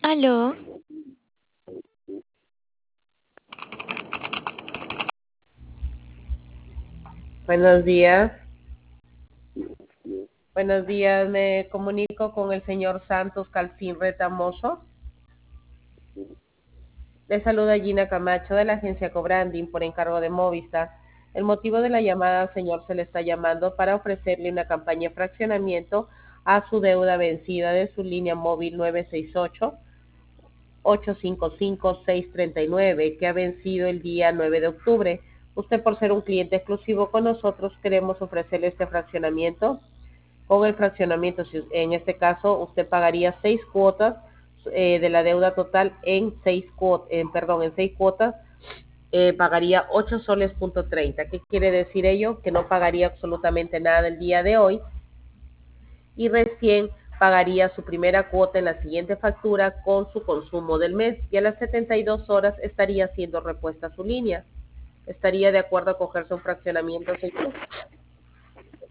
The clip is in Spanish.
Aló, Buenos días. Buenos días, me comunico con el señor Santos Calcín Retamoso. Le saluda Gina Camacho de la agencia Cobranding por encargo de Movistar. El motivo de la llamada, señor, se le está llamando para ofrecerle una campaña de fraccionamiento a su deuda vencida de su línea móvil 968-855-639, que ha vencido el día 9 de octubre. Usted, por ser un cliente exclusivo con nosotros, queremos ofrecerle este fraccionamiento. Con el fraccionamiento, en este caso, usted pagaría 6 cuotas de la deuda total en 6 cuotas, pagaría 8 soles punto 30. ¿Qué quiere decir ello? Que no pagaría absolutamente nada el día de hoy y recién pagaría su primera cuota en la siguiente factura con su consumo del mes, y a las 72 horas estaría siendo repuesta su línea. ¿Estaría de acuerdo a cogerse un fraccionamiento, señor?